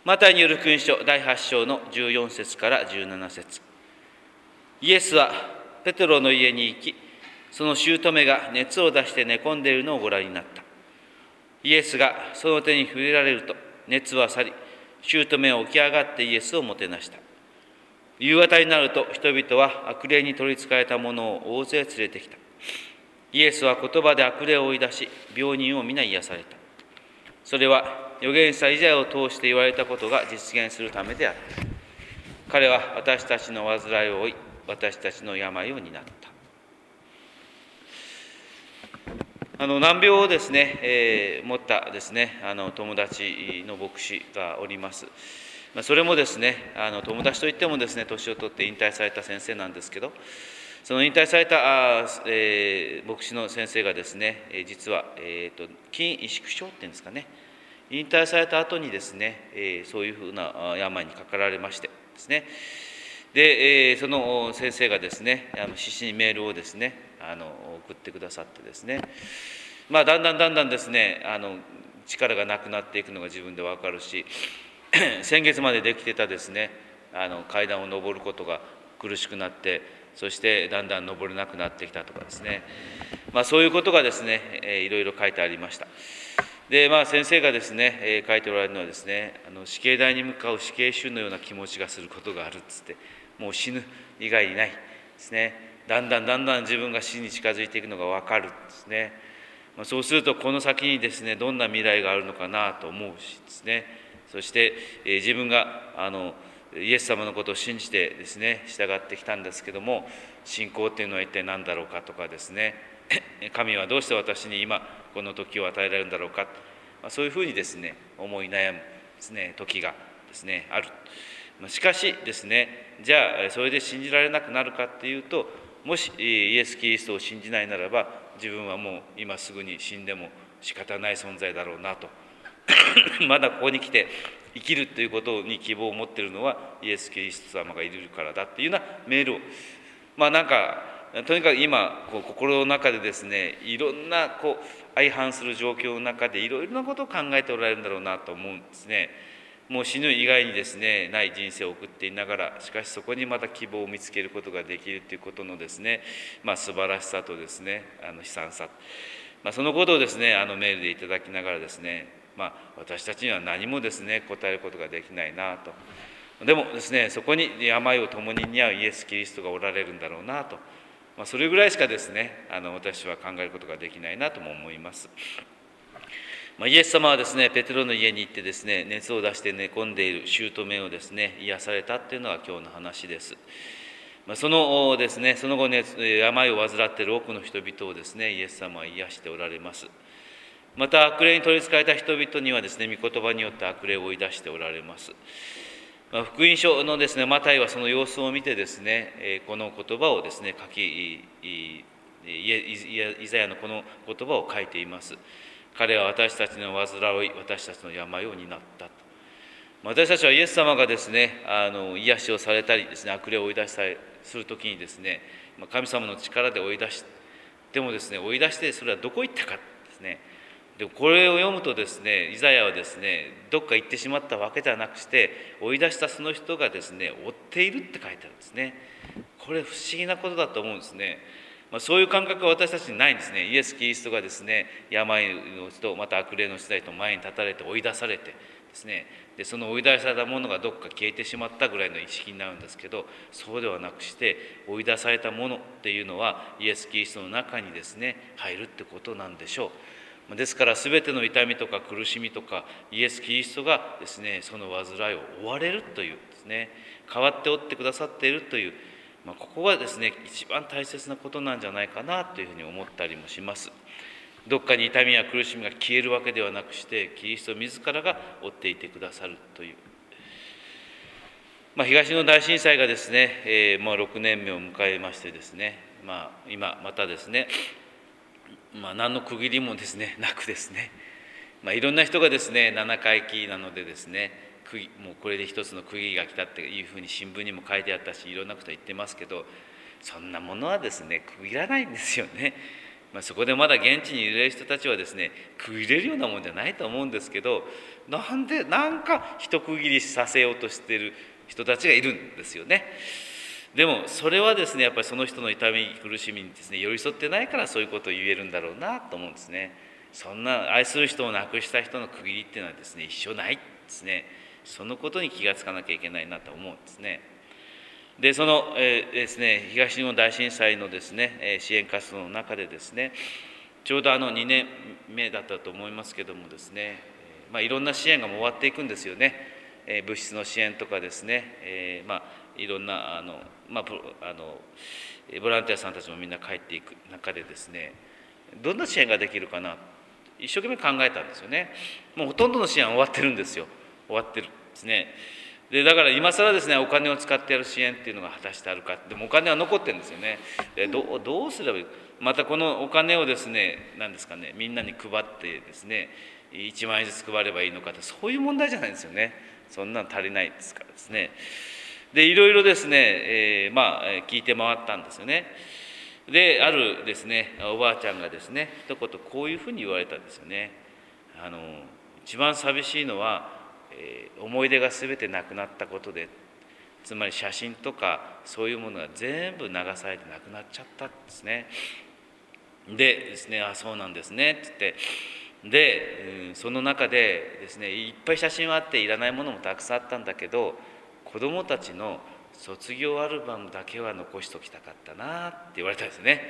マタイによる福音書第8章の14節から17節。イエスはペテロの家に行き、その姑が熱を出して寝込んでいるのをご覧になった。イエスがその手に触れられると、熱は去り、姑は起き上がってイエスをもてなした。夕方になると、人々は悪霊に取りつかれた者を大勢連れてきた。イエスは言葉で悪霊を追い出し、病人を皆癒された。それは預言者イザヤを通して言われたことが実現するためである。彼は私たちの患いを負い、私たちの病を担った。難病をですね、持ったですね、友達の牧師がおります。それもですね、友達といってもですね、年を取って引退された先生なんですけど、その引退された牧師の先生がですね、実は、筋萎縮症っていうんですかね、引退された後にですね、そういうふうな病にかかられましてですね、で、その先生がですね、必死にメールをですね、送ってくださってですね、だんだんですね、力がなくなっていくのが自分で分かるし、先月までできてたですね、階段を上ることが苦しくなって、そしてだんだん登れなくなってきたとかですね、そういうことがですね、いろいろ書いてありました。で、先生がですね、書いておられるのはですね、死刑台に向かう死刑囚のような気持ちがすることがあるっつって、もう死ぬ以外にないですね。だんだん自分が死に近づいていくのが分かるですね。そうするとこの先にですね、どんな未来があるのかなと思うしですね、そして自分がイエス様のことを信じてですね、従ってきたんですけども、信仰というのは一体何だろうかとかですね、神はどうして私に今この時を与えられるんだろうか、そういうふうにですね、思い悩むですね、時がですね、ある。しかしですね、じゃあそれで信じられなくなるかっていうと、もしイエス・キリストを信じないならば、自分はもう今すぐに死んでも仕方ない存在だろうなとまだここに来て生きるということに希望を持っているのはイエス・キリスト様がいるからだっていうようなメールを、とにかく今心の中でですね、いろんな相反する状況の中でいろいろなことを考えておられるんだろうなと思うんですね。もう死ぬ以外にですね、ない人生を送っていながら、しかしそこにまた希望を見つけることができるということのですね、素晴らしさとですね、悲惨さ、そのことをですね、メールでいただきながらですね、私たちには何もですね、答えることができないなと。でもですね、そこに病を共に担うイエス・キリストがおられるんだろうなと。それぐらいしかですね、私は考えることができないなとも思います。イエス様はですね、ペテロの家に行ってですね、熱を出して寝込んでいる姑をですね、癒されたっていうのが今日の話です。そのですね、その後ね、病を患っている多くの人々をですね、イエス様は癒しておられます。また悪霊に取りつかれた人々にはですね、御言葉によって悪霊を追い出しておられます。福音書のですね、マタイはその様子を見てですね、この言葉をですね、イザヤのこの言葉を書いています。彼は私たちの患い、私たちの病を担った。私たちはイエス様がですね、癒しをされたりですね、悪霊を追い出したりするときにですね、神様の力で追い出し、でもですね、追い出してそれはどこ行ったかですね。でこれを読むとですね、イザヤはですね、どっか行ってしまったわけではなくして追い出したその人がですね、追っているって書いてあるんですね。これ不思議なことだと思うんですね。そういう感覚は私たちにないんですね。イエス・キリストがですね、病の人、また悪霊の人たちと前に立たれて追い出されてですね、でその追い出されたものがどっか消えてしまったぐらいの意識になるんですけど、そうではなくして追い出されたものっていうのはイエス・キリストの中にですね、入るってことなんでしょう。ですから全ての痛みとか苦しみとかイエス・キリストがですね、その患いを負われるというですね、代わって負ってくださっているという、ここがですね、一番大切なことなんじゃないかなというふうに思ったりもします。どっかに痛みや苦しみが消えるわけではなくして、キリスト自らが負っていてくださるという。東日本大震災がですね、6年目を迎えましてですね、今またですね、何の区切りもですねなくですね、いろんな人がですね、7回忌なのでですね、もうこれで一つの区切りが来たっていうふうに新聞にも書いてあったし、いろんなこと言ってますけど、そんなものはですね、区切らないんですよね。 そこでまだ現地にいる人たちはですね、区切れるようなもんじゃないと思うんですけど、なんか一区切りさせようとしている人たちがいるんですよね。でもそれはですね、やっぱりその人の痛み苦しみにですね寄り添ってないから、そういうことを言えるんだろうなと思うんですね。そんな愛する人を亡くした人の区切りっていうのはですね、一生ないですね。そのことに気がつかなきゃいけないなと思うんですね。でその、ですね、東日本大震災のですね、支援活動の中でですね、ちょうど2年目だったと思いますけどもですね、いろんな支援がもう終わっていくんですよね。物質の支援とかですね、いろんなボランティアさんたちもみんな帰っていく中でですね、どんな支援ができるかな、一生懸命考えたんですよね。もうほとんどの支援は終わってるんですよ。終わってるんですね。でだから今更ですね、お金を使ってやる支援っていうのが果たしてあるか。でもお金は残ってるんですよね。でどうすればいい、またこのお金をですね、何ですかね、みんなに配ってですね、1万円ずつ配ればいいのかって、そういう問題じゃないんですよね。そんなの足りないですからですね。でいろいろですね、聞いて回ったんですよね。であるですねおばあちゃんがですね、一言こういうふうに言われたんですよね。一番寂しいのは思い出が全てなくなったことで、つまり写真とかそういうものが全部流されてなくなっちゃったんですね。でですね、そうなんですねって言って、でその中でですね、いっぱい写真はあっていらないものもたくさんあったんだけど、子どもたちの卒業アルバムだけは残しておきたかったなって言われたんですね。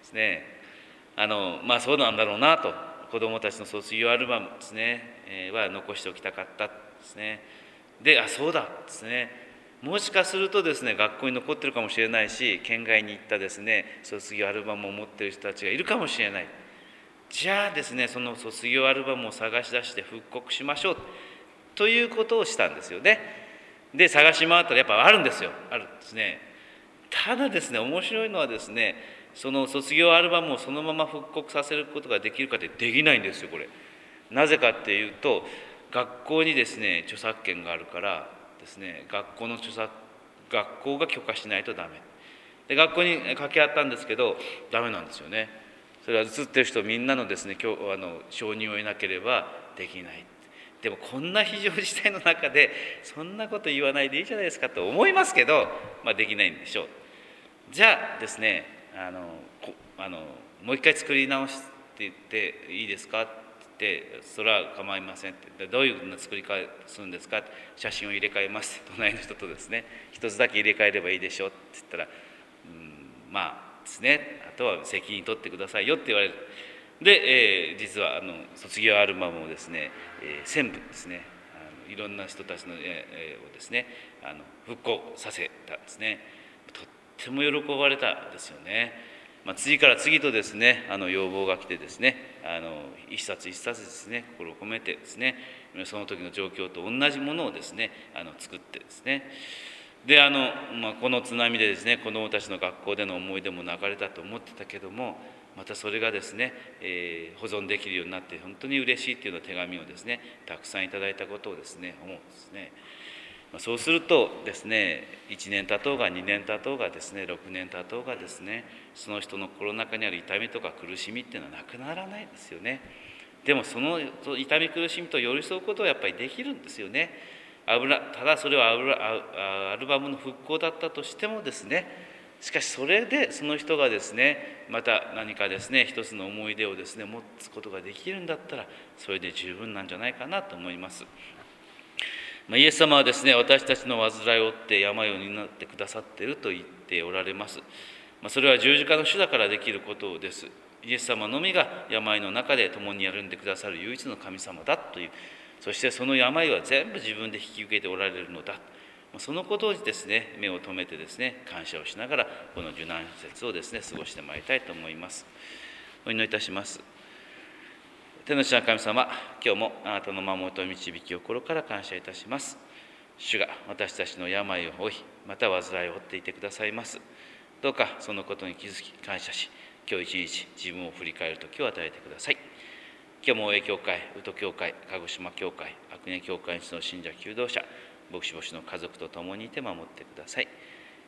そうなんだろうなと。子どもたちの卒業アルバムですね、は残しておきたかったですね。でそうだですね、もしかするとですね、学校に残ってるかもしれないし、県外に行ったですね卒業アルバムを持ってる人たちがいるかもしれない。じゃあですね、その卒業アルバムを探し出して復刻しましょうということをしたんですよね。で探し回ったらやっぱあるんですよ。あるんですね。ただですね、面白いのはですね、その卒業アルバムをそのまま復刻させることができるかってできないんですよ、これ。なぜかっていうと、学校にですね著作権があるからですね、学校が許可しないとダメで、学校に掛け合ったんですけどダメなんですよね。それは写ってる人みんなのですね承認を得なければできない。でもこんな非常事態の中でそんなこと言わないでいいじゃないですかと思いますけど、できないんでしょう。じゃあですね、もう一回作り直して言っていいですかって言って、それは構いませんって、どういうふうな作り替えするんですかって、写真を入れ替えますって隣の人とですね、一つだけ入れ替えればいいでしょって言ったら、ですね、あとは責任取ってくださいよって言われる。で、実は卒業アルバムをですね、1000部ですね、いろんな人たちの絵をですね復興させたんですね。とっても喜ばれたですよね。次から次とですね要望が来てですね、一冊一冊ですね心を込めてですね、その時の状況と同じものをですね作ってですね、でこの津波でですね子どもたちの学校での思い出も流れたと思ってたけども、またそれがですね、保存できるようになって本当に嬉しいというような手紙をですねたくさんいただいたことをですね思うんですね。そうするとですね、1年経とうが2年経とうがですね6年経とうがですね、その人の心の中にある痛みとか苦しみっていうのはなくならないですよね。でもその痛み苦しみと寄り添うことはやっぱりできるんですよね。ただそれはアルバムの復興だったとしてもですね、しかしそれでその人がですねまた何かですね一つの思い出をですね持つことができるんだったら、それで十分なんじゃないかなと思います。イエス様はですね、私たちの患いを負って病を担ってくださっていると言っておられます。それは十字架の主だからできることです。イエス様のみが病の中で共に歩んでくださる唯一の神様だという、そしてその病は全部自分で引き受けておられるのだ、そのことをですね目を留めてですね感謝をしながらこの受難節をですね過ごしてまいりたいと思います。お祈りいたします。天の父なる神様、今日もあなたの守りと導きを心から感謝いたします。主が私たちの病を負い、また患いを負っていてくださいます。どうかそのことに気づき感謝し、今日一日自分を振り返る時を与えてください。今日も大江教会、宇都教会、鹿児島教会、阿久根教会の信者求道者、牧師の家族と共にいて守ってください。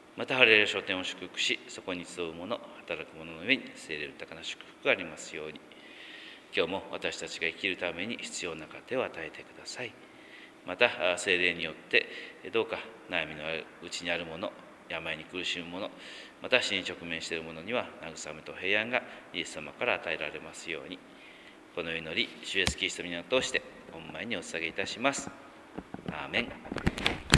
またハレルヤ書店を祝福し、そこに集う者、働く者の上に聖霊豊かな祝福がありますように。今日も私たちが生きるために必要な糧を与えてください。また聖霊によってどうか悩みのうちにある者、病に苦しむ者、また死に直面している者には慰めと平安がイエス様から与えられますように。この祈り、主イエスキリストの皆を通して御前にお捧げいたします。アーメン。